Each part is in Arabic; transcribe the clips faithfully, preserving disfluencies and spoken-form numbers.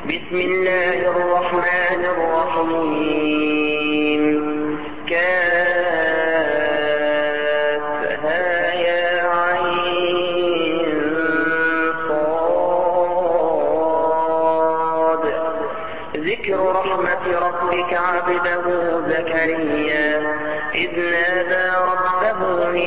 بسم الله الرحمن الرحيم. كافها يا عين صاد. ذكر رحمة ربك عبده زكريا إذ نادى ربه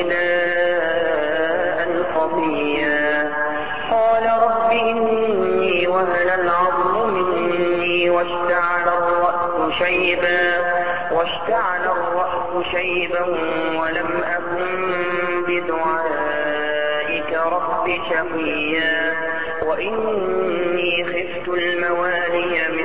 نداء خفيا قال رب إني وهن العظم مني واشتعل الرأس شيبا واشتعل الرأس شيبا ولم أكن بدعائك رب شقيا وإني خفت الموالي من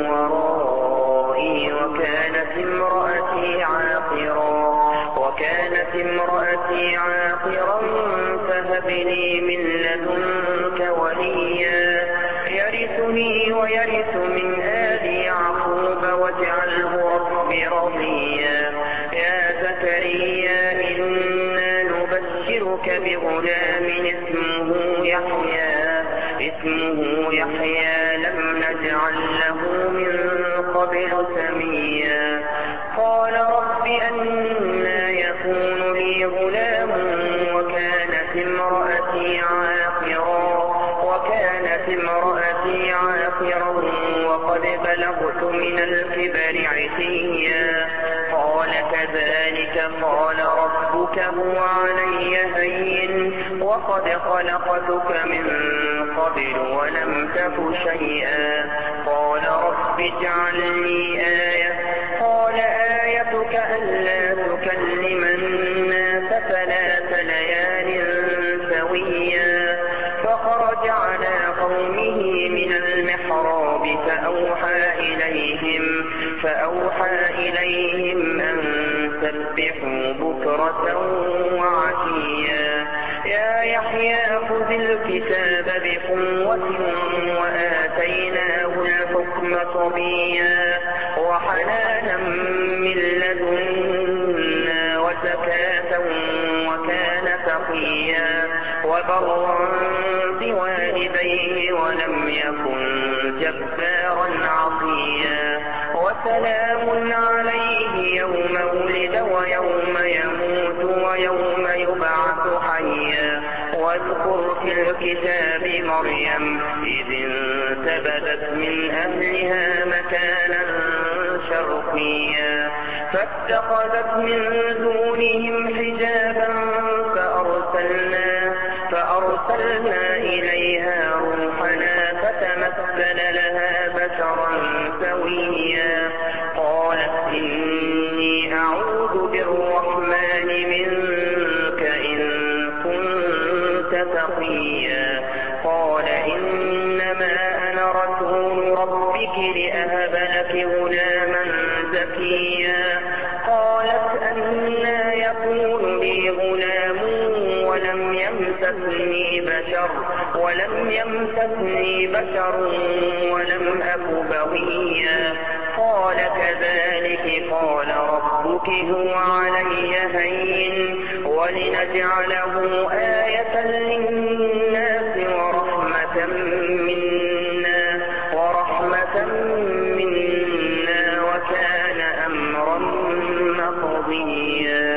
ورائي وكانت امرأتي عاقرا وكانت امرأتي عاقرا فهب لي من لدنك وليا يرثني ويرث من آل يعقوب واجعله رب رضيا. يا زكريا إنا نبشرك بغلام اسمه يحيى اسمه يحيى لم نجعل له من قبل سميا. قال رب أنى يكون لي غلام وكانت امرأتي عاقرا وكانت امرأتي عاقرا وقد بلغت من الكبر عتيا. قال كذلك قال ربك هو علي هين وقد خلقتك من قبل ولم تك شيئا. قال رب اجعل لي آية قال آيتك ألا تكلم الناس ثلاث ليال سويا. فخرج على قومه من المحراب فأوحى إليهم فأوحى إليهم أن سبحوا بكرة وعشيا. يا يحيى خذ الكتاب بقوة وآتيناه الحكم صبيا وحنانا من لدنا وزكاة وكان تقيا وبرا بوالديه ولم يكن جبارا عصيا. وسلام عليه يوم ولد ويوم يموت ويوم يبعث حيا. واذكر في الكتاب مريم إذ انتبذت من أهلها مكانا شرقيا فاتخذت من دونهم حجابا فأرسلنا فأرسلنا إليها روحنا فتمثل لها بشرا سويا. قالت إني أعوذ بالرحمن منك إن كنت تقيا. قال إنما أنا رسول ربك لأهب لك غلاما زكيا. قالت أنى يكون لي غلام ولم يمسسني بشر ولم يمسسني بشر ولم أك بغيا. قال كذلك قال ربك هو علي هين ولنجعله آية للناس ورحمة منا ورحمة منا وكان أمرا مقضيا.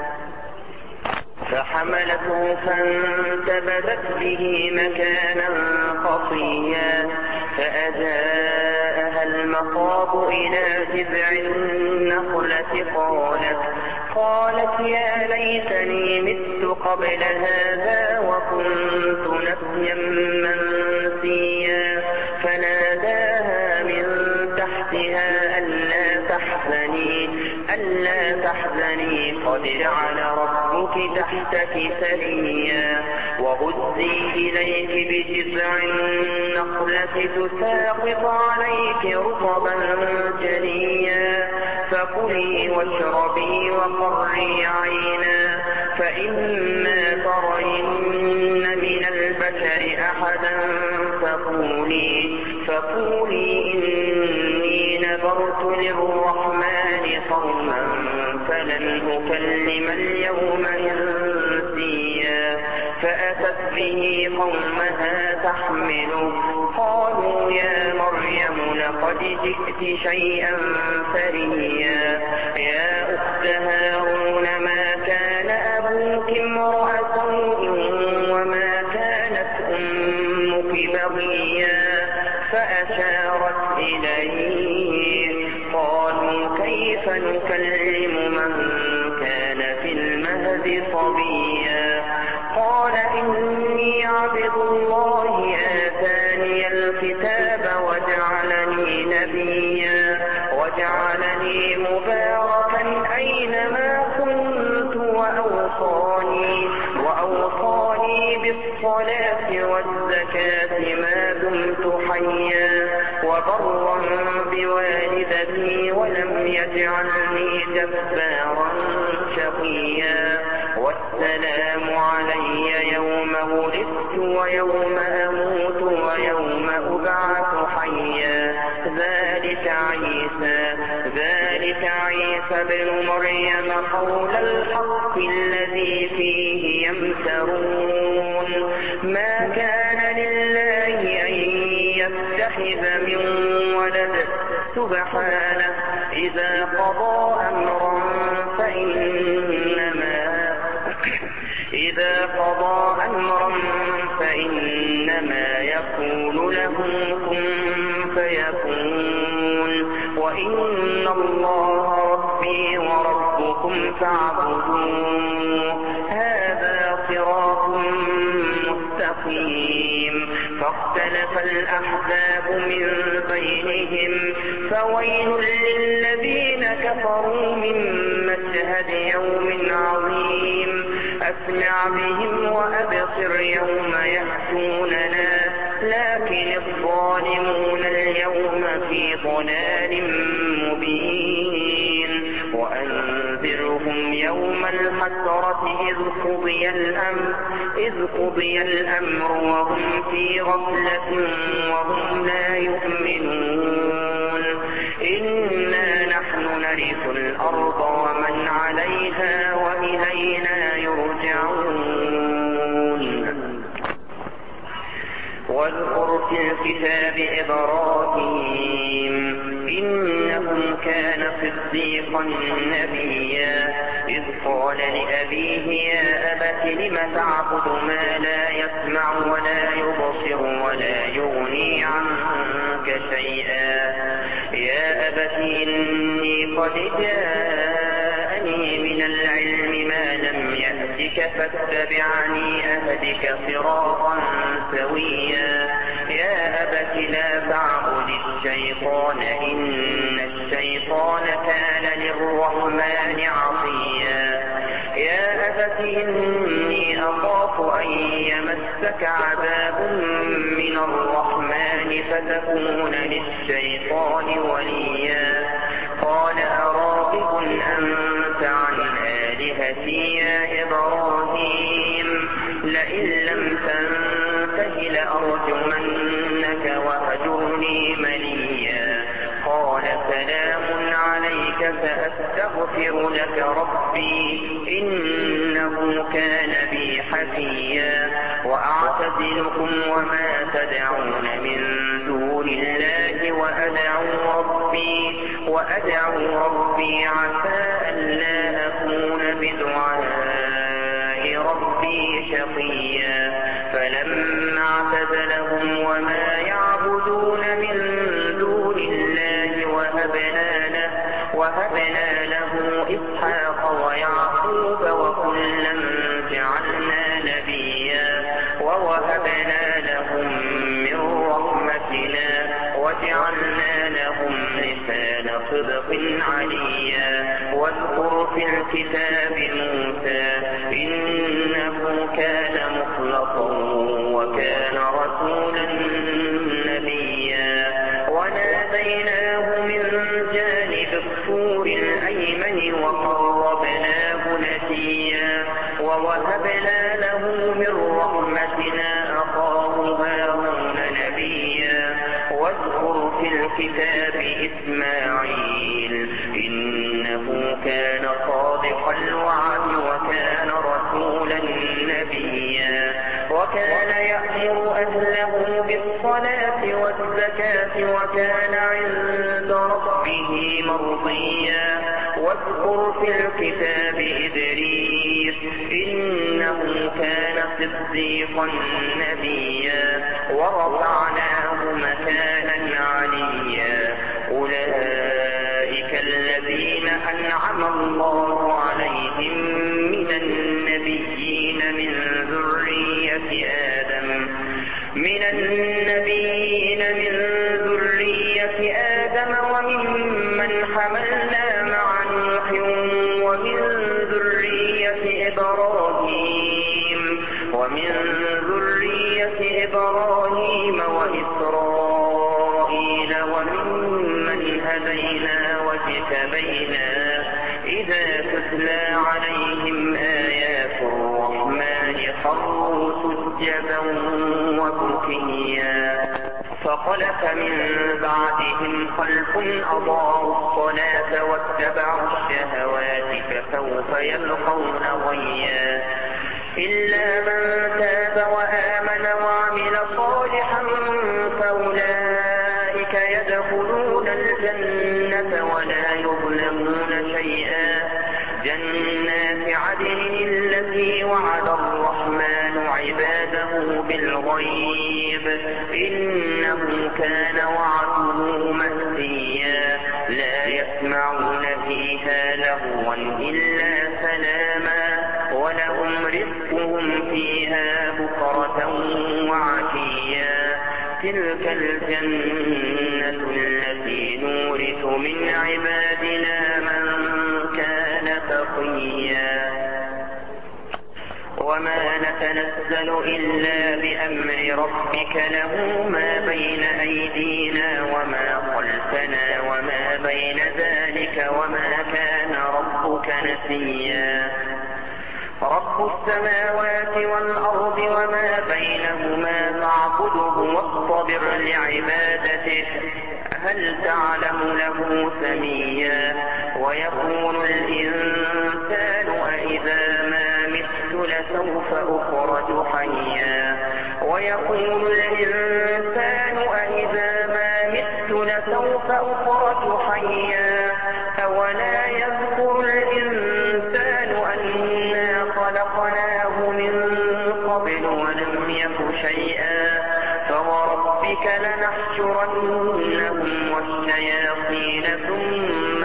فحملته فانتبذت به مكانا قصيا فأجاءها المخاض إلى جذع النخلة قالت قالت يا ليتني مت قبل هذا وكنت نسيا منسيا. فناداها من تحتها ألا تحزني ألا تحزني قد جعل ربك تحتك سريا. وهزي إليك بجذع النخلة تساقط عليك رطبا جنيا. فكلي واشربي وقري عينا فإما ترين من البشر أحدا فقولي فقولي إني نذرت للرحمن صوما فلن أكلم اليوم إنسيا. فأتت به قومها تحمله قالوا يا مريم لقد جئت شيئا فريا يا أخت هارون ما كان أبوك امرأ سوء وما كانت أمك بغيا فأشارت إليه قالوا كيف نكلم من كان في المهد صبيا قال إني عبد الله آتاني الكتاب وجعلني نبيا وجعلني مباركا أينما كنت وأوصاني وأوصاني بالصلاة والزكاة ما دمت حيا وبرا بوالدتي ولم يجعلني جبارا شقيا والسلام علي يوم ولدت ويوم أموت ويوم أبعث حيا ذلك عيسى ذلك عيسى بن مريم قول الحق الذي فيه يمترون ما كان لله أن يتخذ من ولد سبحانه إذا قضى أمرا فإنما إذا قضى أمرا فإنما يقول له كن فيكون وإن الله ربي وربكم فاعبدوه هذا صراط مستقيم فاختلف الأحزاب من بينهم فويل للذين كفروا من مشهد يوم عظيم أسمع بهم وأبصر يوم يأتوننا لكن الظالمون اليوم في ضلال مبين وأنذرهم يوم الحسرة إذ قضي الأمر إذ قضي الأمر وهم في غفلة وهم لا يؤمنون إنا نحن نرث الأرض ومن عليها وإلينا يرجعون واذكر في الكتاب إبراهيم إنه كان صديقا نبيا إذ قال لأبيه يا أبت لم تعبد ما لا يسمع ولا يبصر ولا يغني عنك شيئا يا أبت إني قد جاءني من العلم ما لم يأتك فاتبعني أهدك صراطا سويا يا أبت لا تعبد الشيطان إن الشيطان كان للرحمن عصيا يا أبت إني أخاف أن يمسك عذاب من الرحمن فتكون للشيطان وليا قال أراغب أنت عن آلهتي يا إبراهيم لئن لم تنته لأرجمنك وهجرني مليا قال سلام عليك سأستغفر لك ربي إنه كان بي حفيا وأعتزلكم وما تدعون من دون الله وأدعو ربي وأدعو ربي عسى ألا أكون بدعاء ربي شقيا فلما اعتزلهم وما يعبدون من دون الله وهبنا له وهبنا له إسحاق ويعقوب وكلا جعلنا نبيا ووهبنا لهم من رحمتنا وجعلنا لهم لسان صدق عليا واذكر في الكتاب موسى إنه كان مخلصا وكان رسولا نبيا وناديناه من جانب الطور الأيمن وقربناه نجيا ووهبنا له من رحمتنا أخاه هارون نبيا واذكر في الكتاب إسماعيل إنه كان صادق الوعد وكان رسولا نبيا وكان يأمر أهله بالصلاة والزكاة وكان عند ربه مرضيا واذكر في الكتاب إدريس إنه كان صديقا نبيا ورفعناه مكانا عليا أولئك الذين أنعم الله عليهم من النبيين من ذرية آدم من النبيين من ذرية آدم وممن حملنا مع نوح ومن ذرية إبراهيم ومن ذرية إبراهيم وإسرائيل وممن هدينا واجتبينا إذا تتلى عليهم آيات الرحمن خروا سجدا وبكيا فخلف من بعدهم خلف أضاعوا الصلاة واتبعوا الشهوات فسوف يلقون غيا إلا من تاب وآمن وعمل صالحا فأولئك يدخلون الجنة ولا يظلمون شيئا جنات عدن التي وعد الرحمن عباده بالغيب إنه كان وعده مأتيا لا يسمعون فيها لغوا إلا سلاما ولهم رزقهم فيها بكرة وعشيا تلك الجنة التي نورث من عبادنا من كان تقيا وما نتنزل إلا بأمر ربك له ما بين أيدينا وما خلفنا وما بين ذلك وما كان ربك نسيا رب السماوات والأرض وما بينهما فاعبده واصطبر لعبادته هل تعلم له سميا ويقول الإنسان أإذا ما مت لسوف أخرج حيا ويقول الإنسان أإذا ما مت لسوف أخرج حيا أولا يذكر الإنسان أنا خلقناه من قبل ولم يك شيئا فوربك لنحشرنهم والشياطين ثم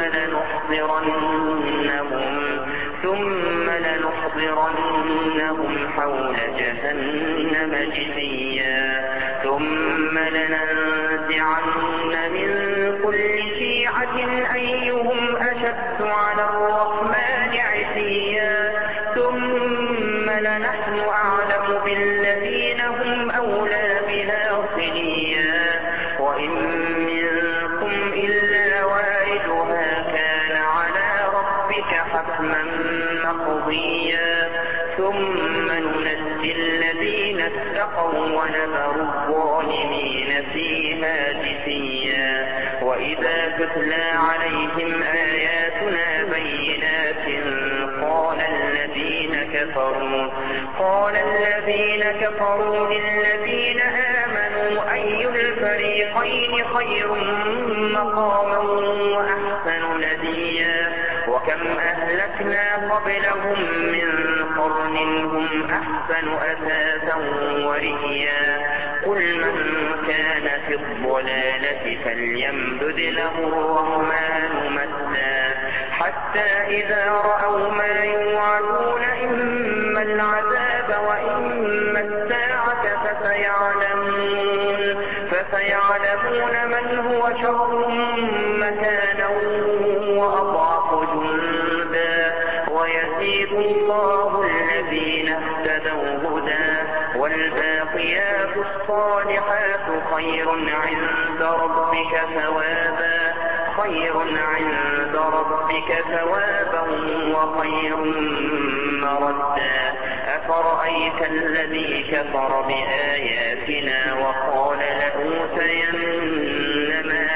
لنحضرنهم ثم لنحضرنهم حول جهنم جثيا ثم لننزعن من كل شيعة أيهم أشد على الرحمن عتيا ثم لنحن أعلم بالذين هم أولى بها صليا وإن منكم إلا واردها كان على ربك حتما مقضيا ثم ننجي الذين اتقوا ونذر الظالمين فيها جثيا وإذا تتلى عليهم آياتنا بينات قال الذين كفروا قال الذين كفروا للذين آمنوا أي الفريقين خير مقاما وأحسن نديا وكم أهلكنا قبلهم من قرن هم أحسن أثاثا ورئيا قل من كان في الضلالة فليمدد له الرحمن مدا حتى إذا رأوا ما يوعدون إما العذاب وإما الساعة فسيعلمون فسيعلمون من هو شر مكانا وأضعف جندا ويزيد الله الذين اهتدوا هدى والباقيات الصالحات خير عند ربك ثوابا خير عند ربك ثوابا وخير مردا أفرأيت الذي كفر بآياتنا وقال لأوتين مالا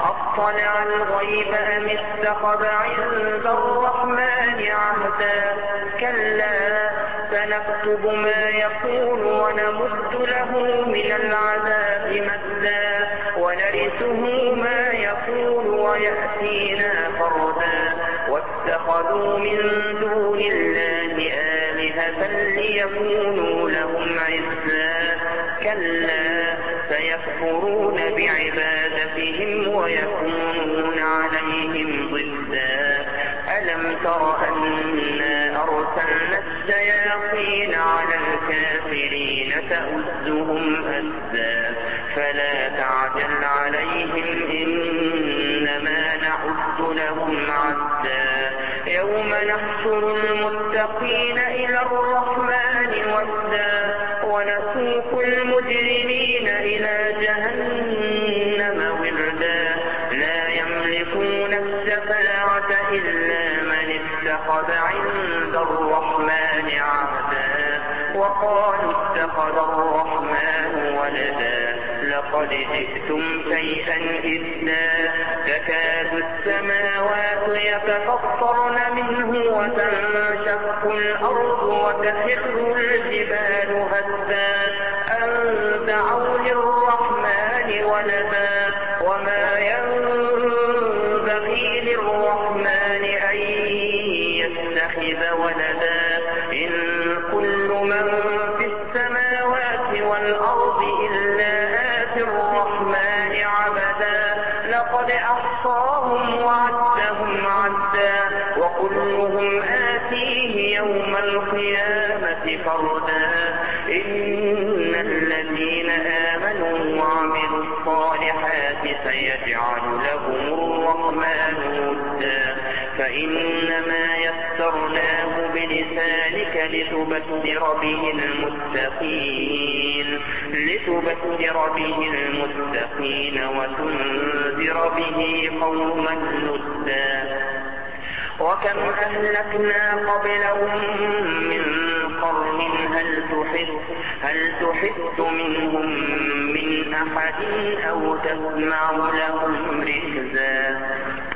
أطلع الغيب أم اتخذ عند الرحمن عهدا كلا سنكتب ما يقول ونمد له من العذاب مدا ونرثه ما يقول ويأتينا فردا واتخذوا من دون الله آلهة ليكونوا لهم عزا كلا سيكفرون بعبادتهم ويكونون عليهم ضدا ألم تر أنا أرسلنا الشياطين على الكافرين تؤزهم أزا فلا تعجل عليهم إنما نعد لهم عدا يوم نحشر المتقين إلى الرحمن ودا ونسوق المجرمين إلى جهنم وردا لا يملكون الشفاعة إلا من اتخذ عند الرحمن عهدا وقالوا اتخذ الرحمن ولدا لقد جئتم شيئا إدا تكاد السماوات يتفطرن منه وتنشق الأرض وتخر الجبال هدا أن دعوا للرحمن ولدا وما ينبغي للرحمن أن يتخذ ولدا إن كل من في السماوات والأرض إلا آتي الرحمن عبدا لقد أحصاهم وعدهم عدا وكلهم آتيه يوم القيامة فردا إن الذين آمنوا وعملوا الصالحات سيجعل لهم الرحمن ودا فإنما يسرناه بلسانك لتبشر به المتقين لتبشر به المتقين وتنذر به قوما لدا وكم أهلكنا قبلهم من قرن هل تحس هل تحس منهم من أحد أو تسمع لهم ركزا